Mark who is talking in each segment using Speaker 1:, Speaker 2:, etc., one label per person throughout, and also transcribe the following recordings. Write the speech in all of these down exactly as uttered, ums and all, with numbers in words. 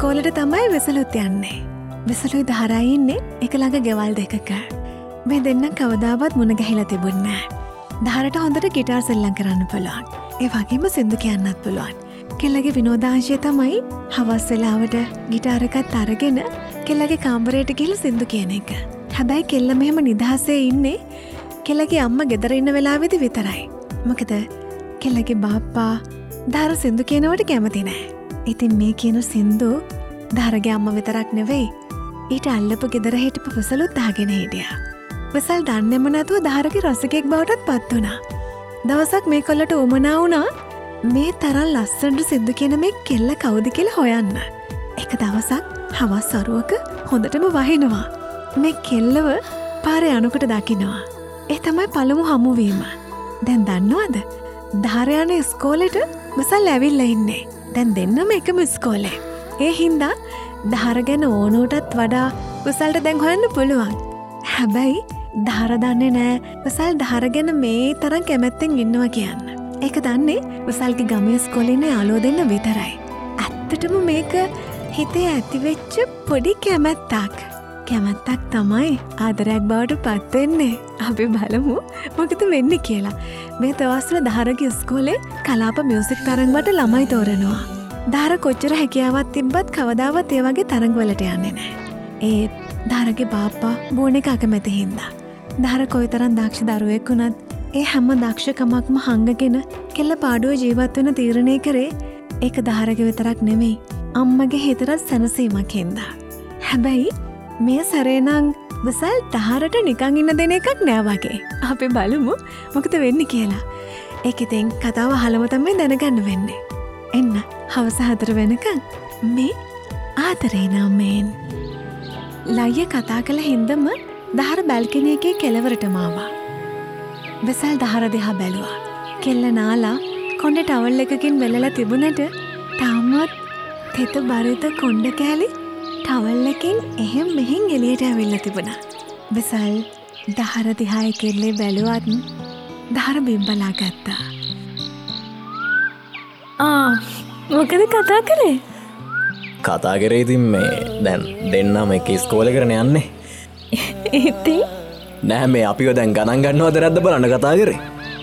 Speaker 1: ඉස්කෝලේට තමයි වෙසලුත් යන්නේ. වෙසලුයි දහරයි ඉන්නේ එක ළඟ ගෙවල් දෙකක. මේ දෙන්නම් කවදාවත් මුණ ගැහිලා තිබුණේ නැහැ. දහරට හොඳට ගිටාර් සෙල්ලම් කරන්න පුළුවන්. ඒ වගේම සින්දු කියන්නත් පුළුවන්. කෙල්ලගේ විනෝදාංශය තමයි හවස් වෙලාවට ගිටාර් එකත් අරගෙන කෙල්ලගේ කාමරයට ගිහලා සින්දු කියන එක. හැබැයි කෙල්ල මෙහෙම නිදහසේ ඉන්නේ කෙල්ලගේ අම්මා ගෙදර ඉන්න වෙලාවෙදි විතරයි. මොකද කෙල්ලගේ බාප්පා දහර සින්දු කියනවට කැමති නැහැ. ඉතින් මේ කියන සින්දු දහරගේ අම්මා විතරක් නෙවෙයි ඊට අල්ලපු ගෙදර හිටපු වෙසලුත් අහගෙන හිටියා. වෙසල් දන්නේම නැතුව දහරගේ රසිකෙක් බවටත් පත් වුණා. දවසක් මේ කොල්ලට උමනා වුණා මේ තරම් ලස්සනට සින්දු කියන මේ කෙල්ල කවුද කියලා හොයන්න. එක දවසක් හවස් වරුවක හොඳටම වහිනවා. මේ කෙල්ලව පාරේ යනකොට දකින්නවා. ඒ තමයි පළමු හමුවීම. දැන් දන්නවද? දහර යන ඉස්කෝලේට වෙසල් ඇවිල්ලා ඉන්නේ. දැන් දෙන්නම එකම ඉස්කෝලේ. ඒ හින්දා දහර ගැන ඕනෝටත් වඩා වෙසල්ට දැන් හොයන්න පුළුවන්. හැබැයි දහර දන්නේ නෑ වෙසල් දහර ගැන මේ තරම් කැමැත්තෙන් ඉන්නවා කියන්න. ඒක දන්නේ වෙසල්ගේ ගමේ ඉස්කෝලේ ඉන්න යාළුවෝ දෙන්න විතරයි. ඇත්තටම මේක හිතේ ඇතිවෙච්ච පොඩි කැමැත්තක්. කැමැත්තක් තමයි ආදරයක් බවට පත් වෙන්නේ. අපි බලමු මොකද වෙන්නේ කියලා. මේ දවස්වල දහරගේ ඉස්කෝලේ කලාප මියුසික් තරඟවලට ළමයි තෝරනවා. දහර කොච්චර හැකියාවක් තිබ්බත් කවදාවත් ඒ වගේ තරඟවලට යන්නේ නැහැ. ඒ දහරගේ බාප්පා බෝන එක අකමැති හින්දා. දහර කොයිතරම් දක්ෂ දරුවෙක් වුණත් ඒ හැම දක්ෂකමක්ම හංගගෙන කෙල්ල පාඩුවේ ජීවත් වෙන තීරණය කරේ ඒක දහරගේ විතරක් නෙමෙයි අම්මගේ හිතරත් සැනසීමක් හින්දා. හැබැයි මේ සැරේනම් වෙසල් දහරට නිකන් ඉන්න දෙන එකක් නෑ වගේ. අපි බලමු මොකද වෙන්නේ කියලා. ඒක ඉතින් කතාව අහලම තමයි දැනගන්න වෙන්නේ. එන්න හවස හතර වෙනකන් මේ ආදරේ නමෙන් ලයිය කතා කළ හින්දම දහර බැල්කනි එකේ කෙළවරටම ආවා. වෙසල් දහර දිහා බැලුවා. කෙල්ල නාලා කොණ්ඩේ ටවල් එකකින් වෙලලා තිබුණට තාමත් තෙත බරිත කොණ්ඩ කෑලි ටවල් එකෙන් එහෙම් මෙහෙන් එළියට ඇවිල්ලා තිබුණා. වෙසල් දහර දිහා කෙල්ලේ බැලුවත් දහර බිම්බලා ගත්තා.
Speaker 2: ආ මොකද කතා කරේ?
Speaker 3: කතා කරේ ඉතින් මේ දැන් දෙන්නම එක ඉස්කෝලේ කරන යන්නේ.
Speaker 2: ඉතින්
Speaker 3: නෑ මේ අපිව දැන් ගණන් ගන්නවද නැද්ද බලන්න කතා කරේ.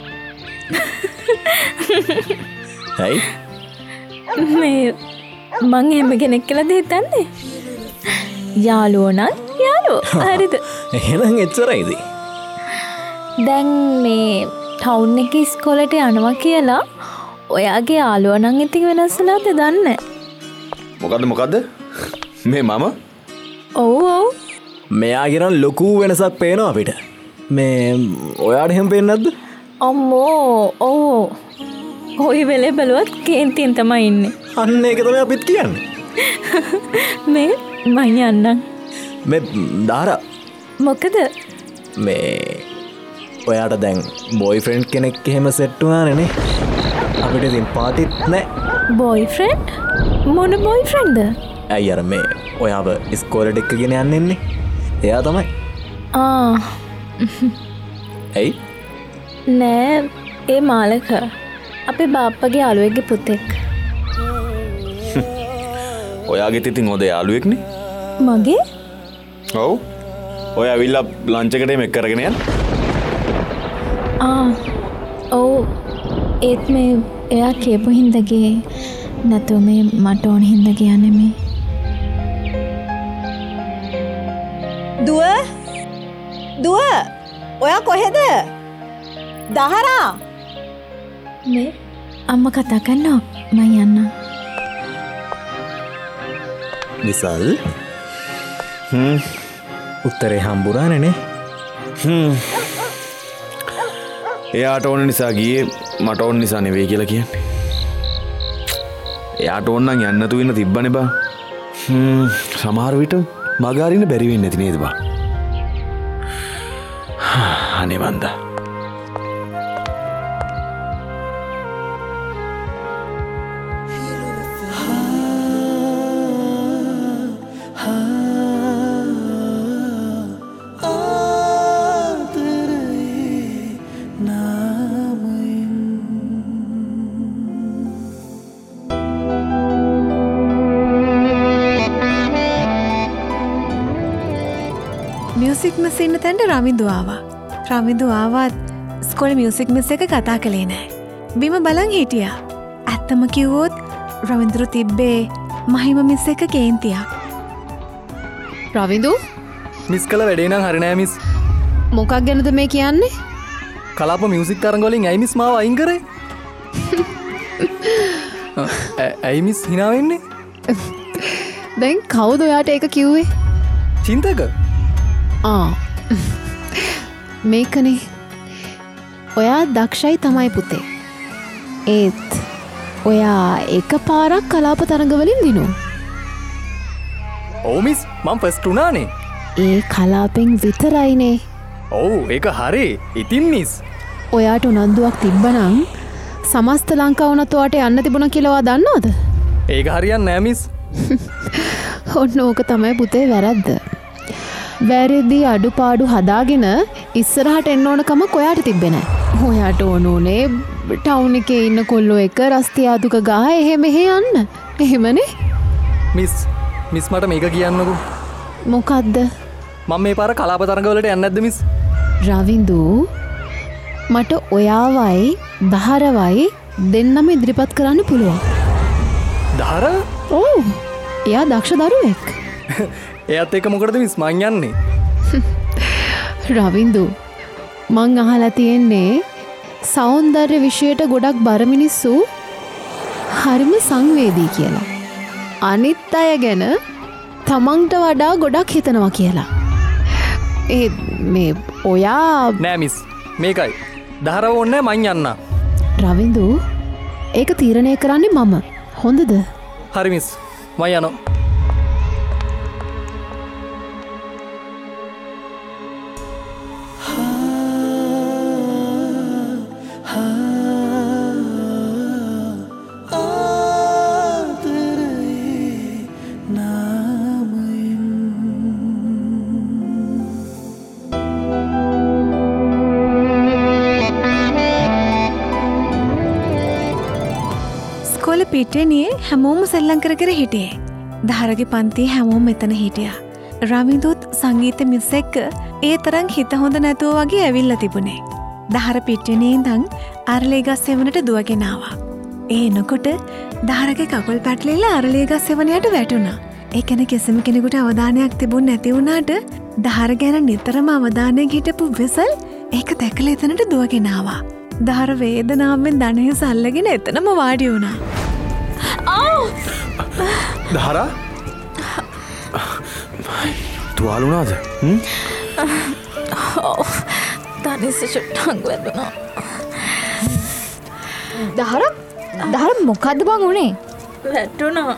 Speaker 3: හයි
Speaker 2: මේ මං එහෙම කෙනෙක් කියලාද හිතන්නේ? යාළුවෝ නම් යාළුවෝ හරිද?
Speaker 3: එහෙනම් එච්චරයිද?
Speaker 2: දැන් මේ ටවුන් එකේ ඉස්කෝලේට යනවා කියලා ඔයාගේ යාළුවා නම් ඉතින් වෙනස් වෙලාද දන්නේ?
Speaker 4: මොකද්ද මොකද්ද? මේ මම?
Speaker 2: ඔව් ඔව්.
Speaker 3: මෙයා කියන ලොකු වෙනසක් පේනවා අපිට. මේ ඔයාට එහෙම පේන්නේ නැද්ද?
Speaker 2: අම්මෝ ඔව්. ඔය වෙලේ බලුවත් කේන්තියෙන් තමයි ඉන්නේ.
Speaker 3: අන්න ඒක තමයි අපිත් කියන්නේ.
Speaker 2: මේ මං යන්නම්.
Speaker 3: මේ දාරා
Speaker 2: මොකද?
Speaker 3: මේ ඔයාට දැන් බොයිෆ්‍රෙන්ඩ් කෙනෙක් එහෙම සෙට් වුණානේ නේ? අපිට ඉතින් පාටිත් නෑ.
Speaker 2: බොයිෆ්‍රෙන්ඩ්? මොන බොයිෆ්‍රෙන්ඩ්ද?
Speaker 3: ඇයි අර මේ ඔයාව ඉස්කෝලේට එක්කගෙන යන්නේ? එයා තමයි.
Speaker 2: ආ.
Speaker 3: ඇයි?
Speaker 2: නෑ ඒ මාලක අපේ බාප්පගේ යාළුවෙක්ගේ පුතෙක්.
Speaker 4: ඔයාගෙත් ඉතින් හොඳ යාළුවෙක්නේ.
Speaker 2: මගේ?
Speaker 4: ඔව්. ඔය ඇවිල්ලා ලන්ච් එකට මේක කරගෙන යන්න.
Speaker 2: ආ. ඔව්. ඒත් මේ එයා කියපු හින්දාගේ නැතු මේ මට ඕන හින්දා කියන්නේ මේ.
Speaker 5: දුව දුව ඔයා කොහෙද? දහරා
Speaker 2: මේ අම්මා කතා කරනවා මම යන්න.
Speaker 3: විසල්
Speaker 4: හ්ම්
Speaker 3: උත්තරේ හම්බුණානේ නේ.
Speaker 4: හ්ම් එයාට ඕන නිසා ගියේ මට ඕන නිසා නෙවෙයි කියලා කියන්නේ. එයාට ඕන නම් යන්න තු වෙන තිබ්බනේ බා. හ්ම් සමහර විට මගහරින්න බැරි වෙන්නේ නැති නේද බා. අනේ වන්දා.
Speaker 1: මියසික් මිස් ඉන්න තැන්ට රවිදු ආවා. රවිදු ආවත් ස්කොල මියසික් මිස් එක කතා කළේ නෑ. බිම බලන් හිටියා. ඇත්තම කිව්වොත් රවින්දුරු තිබ්බේ මහිම මිස් එක කේන්තියක්.
Speaker 6: රවිදු
Speaker 7: මිස් කළ වැඩේ නම් හරි නෑ මිස්.
Speaker 6: මොකක් ගැනද මේ කියන්නේ?
Speaker 7: කලාප මියුසික් තරඟවලින් ඇයි මිස් මාව අයින් කරේ? ඇයි මිස් hina වෙන්නේ?
Speaker 6: දැන් කවුද ඔයාට ඒක කිව්වේ?
Speaker 7: චින්තක.
Speaker 6: ආ මේකනේ. ඔයා දක්ෂයි තමයි පුතේ. ඒත් ඔයා එක පාරක් කලාප තරඟවලින් දිනු.
Speaker 7: ඔව් මිස් මම ෆස්ට් වුණානේ.
Speaker 6: ඒ කලාපෙන් විතරයිනේ.
Speaker 7: ඔව් ඒක හරි. ඉතින් මිස්
Speaker 6: ඔයාට උනන්දුවක් තිබ්බනම් සමස්ත ලංකාව උනත් ඔයාට යන්න තිබුණා කියලා ඔයා දන්නවද?
Speaker 7: ඒක හරියන්නේ නෑ මිස්.
Speaker 6: ඔන්න ඕක තමයි පුතේ වැරද්ද. වැරදි අඩුපාඩු හදාගෙන ඉස්සරහට එන්න ඕන කමක් ඔයාට තිබ්බේ නෑ. ඔයාට ඕන උනේ ටවුන් එකේ ඉන්න කොල්ලෝ එක රස්තියාදුක ගහ එහෙ මෙහෙ යන්න. එහෙමනේ?
Speaker 7: මිස් මිස් මට මේක කියන්නකෝ.
Speaker 6: මොකද්ද?
Speaker 7: මම මේ පාර කලාප තරඟවලට යන්නේ නැද්ද මිස්?
Speaker 6: රවින්දු මට ඔයාවයි දහරවයි දෙන්නම ඉදිරිපත් කරන්න පුළුවන්.
Speaker 7: දහර?
Speaker 6: ඔව්. එයා දක්ෂ දරුවෙක්.
Speaker 7: එයාත් එක්ක මොකටද මිස් මං යන්නේ?
Speaker 6: රවින්දු මං අහලා තියෙන්නේ සෞන්දර්ය විෂයට ගොඩක් බර මිනිස්සු හරිම සංවේදී කියලා. අනිත් අය ගැන තමන්ට වඩා ගොඩක් හිතනවා කියලා. ඒ මේ ඔයා
Speaker 7: නෑ මිස් මේකයි. දහරව ඕනේ මං යන්න.
Speaker 6: රවින්දු ඒක තීරණය කරන්නේ මම. හොඳද?
Speaker 7: හරි මිස් මං යනවා.
Speaker 1: පිටේනියේ හැමෝම සෙල්ලම් කර කර හිටියේ. දහරගේ පන්තියේ හැමෝම මෙතන හිටියා. රවින්දුත් සංගීත මිස් එක්ක ඒ තරම් හිත හොඳ නැතුව වගේ ඇවිල්ලා තිබුණේ. දහර පිටේනියේ ඉඳන් අරලේ ගස් සෙවණට දුවගෙන ආවා. ඒ එනකොට දහරගේ කකුල් පැටලිලා අරලේ ගස් සෙවණයට වැටුණා. ඒ කෙන කිසිම කෙනෙකුට අවධානයක් තිබුණ නැති වුණාට දහර ගැන නිතරම අවධානයෙන් හිටපු විසල් ඒක දැකලා එතනට දුවගෙන ආවා. දහර වේදනාවෙන් දණහිස අල්ලගෙන එතනම වාඩි වුණා.
Speaker 4: දහරා තුවාල වුණාද?
Speaker 2: ඔව් දනිස චුට්ටක් වැදුණා.
Speaker 8: දහර දහර මොකද්ද බං උනේ?
Speaker 2: වැටුණා.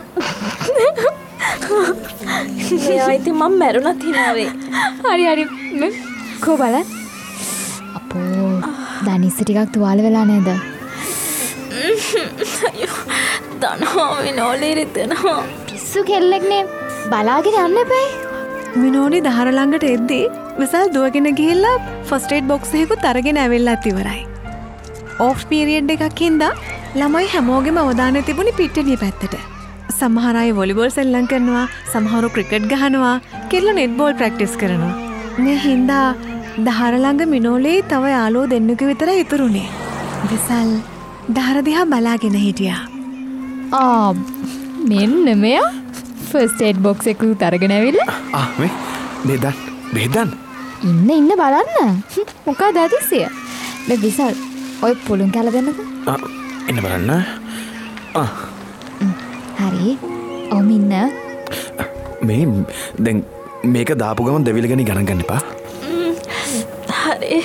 Speaker 2: එයා ඉතින් මම මැරුණා තිනාවේ.
Speaker 8: හරි හරි කො බලන්න. අපෝ දනිස ටිකක් තුවාල වෙලා නේද?
Speaker 2: දනවා විනෝලේ රිතෙනවා.
Speaker 8: පිස්සු කෙල්ලෙක්නේ බලාගෙන යන්න එපා.
Speaker 1: විනෝනි දහර ළඟට එද්දී විසල් දුවගෙන ගිහිල්ලා ෆස්ට් ඒඩ් බොක්ස් එකකුත් අරගෙන ඇවිල්ලාත් ඉවරයි. ඔෆ් පීරියඩ් එකක් හින්දා ළමයි හැමෝගෙම අවධානය තිබුණේ පිට්ටනිය පැත්තට. සමහර අය වොලිබෝල් සෙල්ලම් කරනවා, සමහරව ක්‍රිකට් ගහනවා, කෙල්ලෝ නෙට්බෝල් ප්‍රැක්ටිස් කරනවා. මේ හින්දා දහර ළඟ මිනෝලේ තව යාළුවෝ දෙන්නෙකු විතරයි ඉතුරුනේ. විසල් දහර දිහා බලාගෙන හිටියා.
Speaker 8: ආ මෙන්න මෙයා ෆස්ට් ඒඩ් බොක්ස් එකකුත් අරගෙන ඇවිල්ලා.
Speaker 4: ආ මේ බෙදන් බෙදන්
Speaker 8: ඉන්න ඉන්න බලන්න. මොකද අදිසිය? මේ විසල් ඔය පුළුන් කැල දෙන්නකෝ.
Speaker 4: ආ එන්න බලන්න. ආ
Speaker 8: හරි. ඔම් ඉන්න.
Speaker 4: මේ දැන් මේක දාපු ගමන් දෙවිලගෙන ගණන් ගන්න එපා.
Speaker 2: හරි.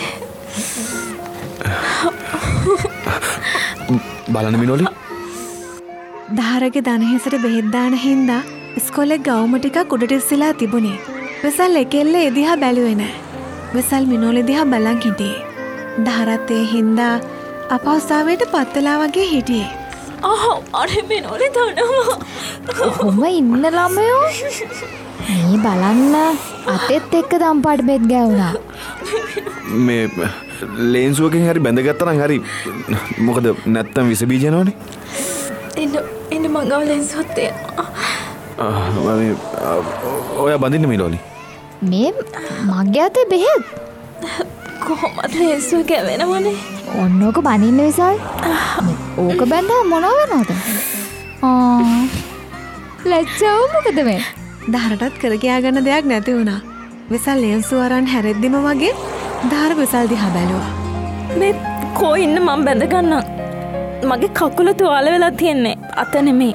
Speaker 4: බලන්න මිනෝලි.
Speaker 1: දහරගේ දනහිසට බෙහෙත් දාන හින්දා ඉස්කෝලේ ගවුම ටිකක් උඩට ඉස්සලා තිබුණේ. විසල් එකෙල්ල ඒ දිහා බැලුවේ නෑ. විසල් මිනෝලි දිහා බලන් හිටියේ. දහරත් ඒ හින්දා අපහසුතාවයට පත් වෙලා වගේ හිටියේ.
Speaker 2: ආ අනේ මිනෝලි දනවා.
Speaker 8: කොහොම ඉන්න ළමයෝ මේ බලන්න අතෙත් එක්ක දම්පාට බෙත් ගෑවුණා.
Speaker 4: මේ ලේන්සුවකින් හරි බැඳගත්තා නම් හරි. මොකද නැත්තම් විස බීජ යනවනේ.
Speaker 2: එන්න එන්න මං ගාව ලෙන්සුවත් තියෙනවා.
Speaker 4: ඔයා බඳින්න මිනෝලි.
Speaker 8: මේ මගේ අතේ බෙහෙත්
Speaker 2: කොහොමද ලේන්සුව කැවෙනවනේ.
Speaker 8: ඔන්න ඕක බනින්න විසල්. ඕක බැන්දා මොනවා වෙනවද? ආ ලැජ්ජාව මොකද මේ?
Speaker 1: දහරටත් කර ගියා ගන්න දෙයක් නැති වුණා. විසල් ලේන්සුව අරන් හැරෙද්දිම වගේ දහර විසල් දිහා බැලුවා.
Speaker 2: මේ කෝ ඉන්න මම බැඳ ගන්නම්. මගේ කකුල තුවාල වෙලා තියෙන්නේ. අත නෙමෙයි.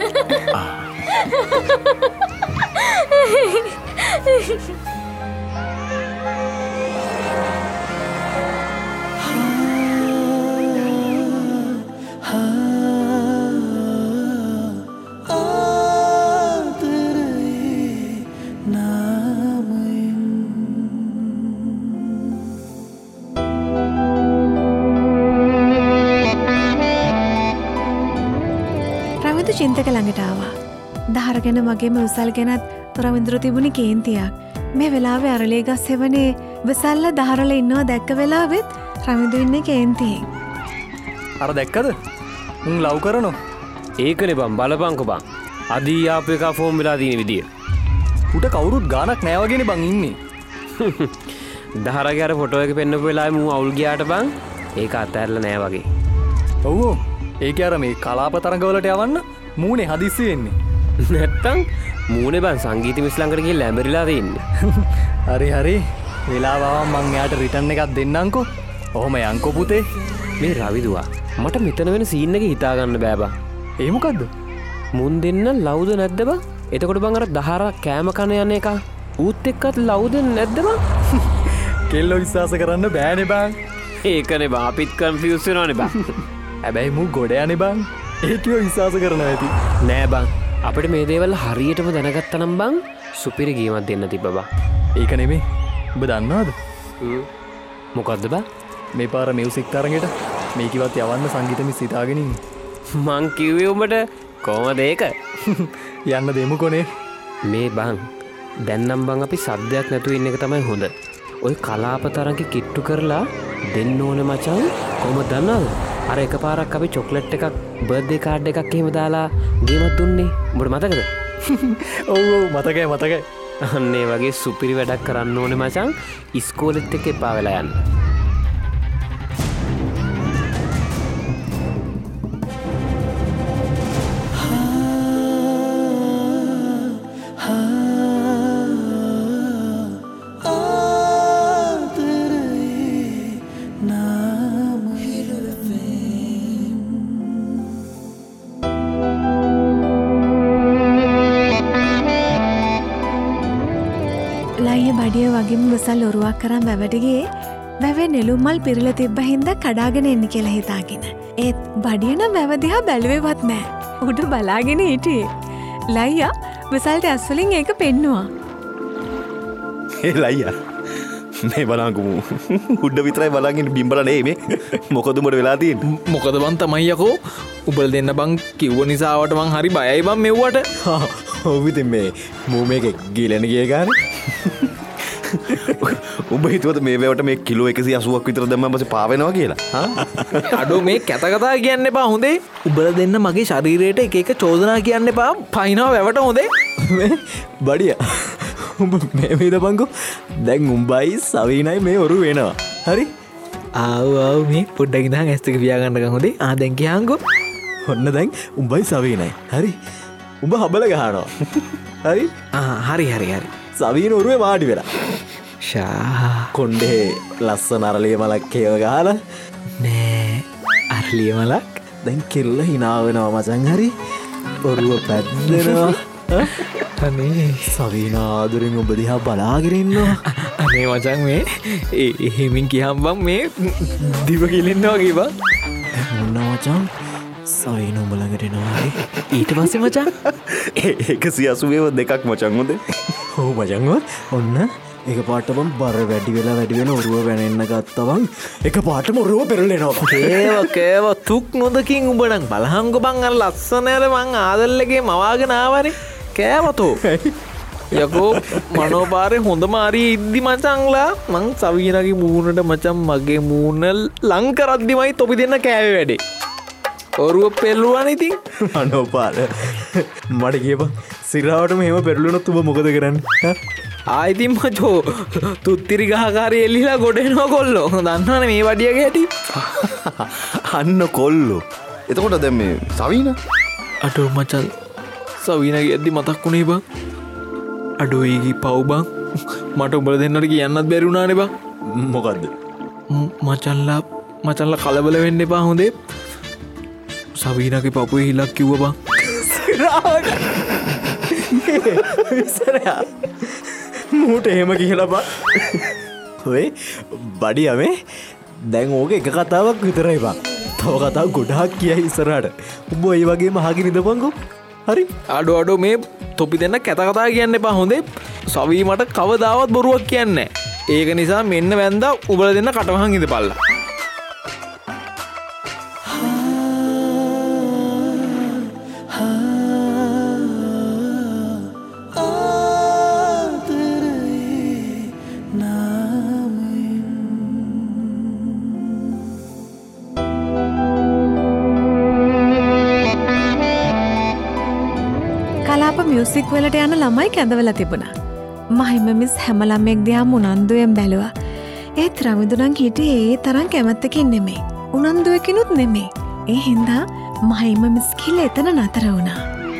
Speaker 1: චින්තක ළඟට ආවා. දහර ගැන වගේම විසල් ගැනත් රවින්ද්‍ර තිබුණි කේන්තියක්. මේ වෙලාවේ අරලේ ගස් හෙවනේ විසල්ලා දහරල ඉන්නවා දැක්ක වෙලාවෙත් රවින්ද්‍ර ඉන්නේ කේන්තියෙන්.
Speaker 7: අර දැක්කද? උන් ලව් කරනෝ.
Speaker 9: ඒකනේ බං බලපංකෝ බං. අදී ආපු එක ෆෝම් වෙලා තියෙන විදිය.
Speaker 7: උට කවුරුත් ගානක් නෑ වගේනේ බං ඉන්නේ.
Speaker 9: දහරගේ අර ෆොටෝ එක පෙන්නපු වෙලාවේ මූ අවුල් ගියාට බං ඒක අතහැරලා නෑ වගේ.
Speaker 7: ඔව්. ඒක අර මේ කලාප තරඟවලට යවන්න මූනේ හදිස්සි වෙන්නේ.
Speaker 9: නැත්තම් මූනේ බං සංගීත මිස් ළඟට ගිහින් ලැඹරිලා තින්නේ.
Speaker 7: හරි හරි. වෙලාව ආවම මං එයාට රිටර්න් එකක් දෙන්නම්කෝ. ඔහොම යන්කෝ පුතේ.
Speaker 9: මේ රවි දුවා මට මෙතන වෙන සීන් එක හිතා ගන්න බෑ බං.
Speaker 7: ඒ මොකද්ද?
Speaker 9: මුන් දෙන්න ලව්ද නැද්ද බං? එතකොට බං අර දහර කෑම කන යන එක ඌත් එක්කත් ලව්ද නැද්ද බං?
Speaker 7: කෙල්ලෝ විශ්වාස කරන්න බෑනේ බං.
Speaker 9: ඒකනේ බං අපිත් කන්ෆියුස් වෙනවනේ බං.
Speaker 7: හැබැයි මූ ගොඩ යන්නේ බං. ඒකිව විශ්වාස කරනවා ඇති.
Speaker 9: නෑ බං. අපිට මේ දේවල් හරියටම දැනගත්තා නම් බං සුපිරි ගේමක් දෙන්න තිබ්බ බං.
Speaker 7: ඒක නෙමෙයි. ඔබ දන්නවද?
Speaker 9: මොකද්ද බං?
Speaker 7: මේ පාර මියුසික් තරගෙට මේකිවත් යවන්න සංගීත මිස් හිතාගෙන ඉන්නේ.
Speaker 9: මං කිව්වේ උඹට කොහමද ඒක?
Speaker 7: යන්න දෙමු කොනේ.
Speaker 9: මේ බං දැන් නම් බං අපි සද්දයක් නැතුව ඉන්න එක තමයි හොඳ. ඔය කලාප තරඟේ කිට්ටු කරලා දෙන්න ඕනේ මචං. කොහමද දන්නවද? අර එකපාරක් අපි චොක්ලට් එකක් බර්ත්ඩේ කාඩ් එකක් එහෙම දාලා ගේමක් දුන්නේ. උඹට මතකද?
Speaker 7: ඔව් ඔව් මතකයි මතකයි.
Speaker 9: අන්න ඒ වගේ සුපිරි වැඩක් කරන්න ඕනේ මචං. ඉස්කෝලෙත් එක්ක එපා වෙලා යන්න.
Speaker 1: බඩිය වගේම විසල් ඔරුවක් කරන් වැවට ගියේ වැවේ නෙළුම් මල් පිරලා තිබ්බ හින්දා කඩාගෙන එන්න කියලා හිතාගෙන. ඒත් බඩිය නම් වැව දිහා බැලුවේවත් නෑ. උඩ බලාගෙන හිටියේ. ලයියා විසල්ට ඇස් වලින් ඒක පෙන්නුවා.
Speaker 4: ඒ ලයියා මේ බලංගු උඩ විතරයි බලන් බිම්බල නේ මේ. මොකද උඹට වෙලා තියෙන්නේ?
Speaker 3: මොකද බං තමයි යකෝ උඹල දෙන්න බං කිව්ව නිසාවට මං හරි බයයි බං මෙව්වට.
Speaker 4: ඔව් ඉතින් මේ මූ මේක ගිලෙන ගිය ගානේ. උඹ හිතුවද මේ වැවට මේ කිලෝ එකසිය අසූවක් විතර දැම්මම පස්සේ පා වෙනවා කියලා?
Speaker 3: අඩෝ මේ කැත කතා කියන්න එපා හොඳේ. උඹලා දෙන්න මගේ ශරීරයට එක එක චෝදනා කියන්න එපා. පයින්නවා වැවට හොඳේ.
Speaker 4: බඩිය. උඹ මේ වේදපන්කෝ. දැන් උඹයි සවීනයි මේ ඔරු වෙනවා. හරි?
Speaker 3: ආව් ආව් මේ පොඩ්ඩක් ඉඳන් ඇස් දෙක පියා ගන්නකම් හොඳේ. ආ දැන් කියහන්කෝ.
Speaker 4: ඔන්න දැන් උඹයි සවීනයි. හරි? උඹ හබල ගහනවා. හරි?
Speaker 3: ආ හරි හරි හරි.
Speaker 4: සවීන ඔරුවේ වාඩි වෙලා.
Speaker 3: ෂා
Speaker 4: කොණ්ඩේ ලස්සන අරලිය මලක් හේව ගහලා
Speaker 3: නෑ අරලිය මලක්.
Speaker 4: දැන් කෙල්ල hina වෙනවා මචං. හරි? ඔරුව පැද්දෙනවා.
Speaker 3: අනේ
Speaker 4: සවීන ආදරෙන් ඔබ දිහා බලාගෙන ඉන්නවා.
Speaker 3: අනේ මචං මේ එහෙමින් කියහම් බං මේ දිව කිලෙන්නවා වගේ බං.
Speaker 4: මොන මචං සවීන උඹ ළඟට එනවා. හරි?
Speaker 3: ඊට පස්සේ මචං
Speaker 4: එකසිය අසූව දෙකක් මචං හොඳේ. ඔව් මචං ඔන්න එක පාටම බර වැඩි වෙලා වැඩි වෙලා ඔරුව වැනෙන්න ගත්තවන් එක පාටම ඔරුව පෙරලෙනවා.
Speaker 3: කේව කේව තුක් නොදකින් උඹ නම් බලහංගො බං අර ලස්සන අර මං ආදල්ලගේ මවාගෙන ආවනේ කෑවතෝ. යකෝ මනෝපාරේ හොඳම හරිය ඉද්දි මචංලා මං සවීනගේ මූණට මචං මගේ මූණ ලං කරද්දිමයි තොපි දෙන්න කෑවේ වැඩේ. ඔරුව පෙරළුවානේ ඉතින්.
Speaker 4: මනෝපාර මට කියපන් සිරාවටම එහෙම පෙරළුණොත් උඹ මොකද කරන්නේ?
Speaker 3: ආයිතින් මචෝ තුත්තිරි ගහකාරය එල්ලිලා ගොඩෙනවා කොල්ලෝ දන්නවන මේ වඩියගේ ඇති
Speaker 4: අන්න කොල්ලෝ එතකොට දැම් මේ සවීන
Speaker 3: අටෝ මචන් සවීනගේ ඇද්දි මතක් වුණේ බං අඩුවේගේ පව්බං මට උඹල දෙන්නට කියන්නත් බැරිුණානේ බං
Speaker 4: මොකක්ද
Speaker 3: මචල්ලා මචල්ල කලබල වෙන්න එපා හොඳේ සවීනගේ පපුේ හිලක් කිව්ව බං
Speaker 4: මූට එහෙම කියලා බා ඔය බඩි අමේ දැන් ඕක එක කතාවක් විතරයි බා තව කතාව ගොඩාක් කියයි ඉස්සරහට උඹ ඒ වගේ මහගි නිදපංකෝ හරි
Speaker 3: අඩු අඩු මේ තොපි දෙන්න කැත කතා කියන්න එපා හොඳේ සවීමට කවදාවත් බොරුවක් කියන්නේ ඒක නිසා මෙන්න වැන්ද උබල දෙන්න කටවහන් ඉඳ පල්ලා
Speaker 1: මියසික් වලට යන ළමයි කැඳවල තිබුණා. මහිම මිස් හැම ළමෙක් දිහාම උනන්දුවෙන් බැලුවා. ඒත් රවිදුරන් හිටියේ ඒ තරම් කැමැත්තකින් නෙමෙයි. උනන්දුවකිනුත් නෙමෙයි. ඒ හින්දා මහිම මිස් කියලා එතන නතර වුණා.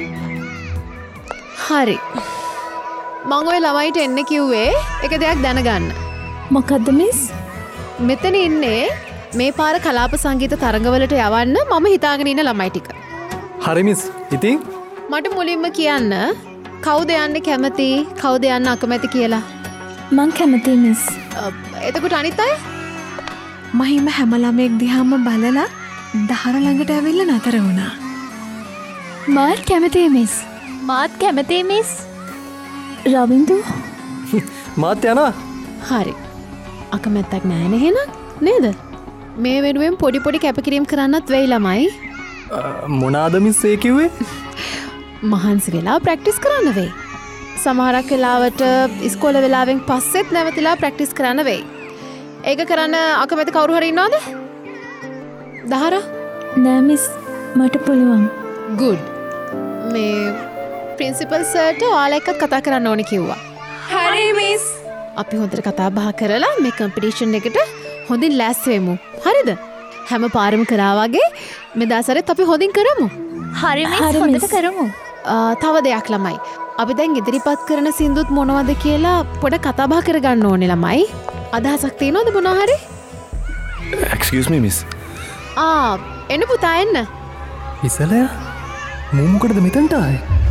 Speaker 6: හරි. මං ඔය ළමයිට එන්න කිව්වේ එක දෙයක් දැනගන්න.
Speaker 2: මොකද්ද මිස්?
Speaker 6: මෙතන ඉන්නේ මේ පාර කලාප සංගීත තරඟවලට යවන්න මම හිතාගෙන ඉන්න ළමයි ටික.
Speaker 7: හරි මිස්. ඉතින්
Speaker 6: මට මුලින්ම කියන්න කවුද යන්න කැමති කවුද යන්න අකමැති කියලා.
Speaker 2: මං කැමති මිස්.
Speaker 6: එතකොට අනිත් අය?
Speaker 1: මහිම හැම ළමෙක් දිහාම බලලා දහර ළඟට ඇවිල්ලා නතර වුණා.
Speaker 8: මාත් කැමතියි මිස්.
Speaker 2: මාත් කැමතියි මිස්. රවින්දු
Speaker 7: මාත් යනවා.
Speaker 6: හරි. අකමැත්තක් නැහැ නේද? නේද? මේ වෙනුවෙන් පොඩි පොඩි කැපකිරීම් කරන්නත් වෙයි ළමයි.
Speaker 7: මොනාද මිස් ඒ කිව්වේ?
Speaker 6: මහන්සි වෙලා ප්‍රැක්ටිස් කරන්න වෙයි. සමහරක් වෙලාවට ඉස්කෝල වෙලාවෙන් පස්සෙත් නැවතිලා ප්‍රැක්ටිස් කරන්න වෙයි. ඒක කරන්න අකමැති කවුරු හරි ඉන්නවද? දහර?
Speaker 2: නෑ මිස් මට පුළුවන්.
Speaker 6: good. මේ ප්‍රින්සිපල් සර්ට ඔයාලා එක්කත් කතා කරන්න ඕනේ කිව්වා.
Speaker 2: හරි මිස්.
Speaker 6: අපි හොඳට කතා බහ කරලා මේ කම්පිටිෂන් එකට හොඳින් ලෑස්ති වෙමු. හරිද? හැම පාරම කරා වගේ මේ දාසරෙත් අපි හොඳින් කරමු.
Speaker 2: හරි මිස් හොඳට කරමු.
Speaker 6: තව දෙයක් ළමයි. අපි දැන් ඉදිරිපත් කරන සින්දුත් මොනවද කියලා පොඩ කතා බහ කරගන්න ඕනේ ළමයි. අදහසක් තියෙනවද මොනවා හරි?
Speaker 4: excuse me miss.
Speaker 6: ආ එන්න පුතා එන්න.
Speaker 7: ඉසලයා මූ මොකටද මෙතනට ආවේ?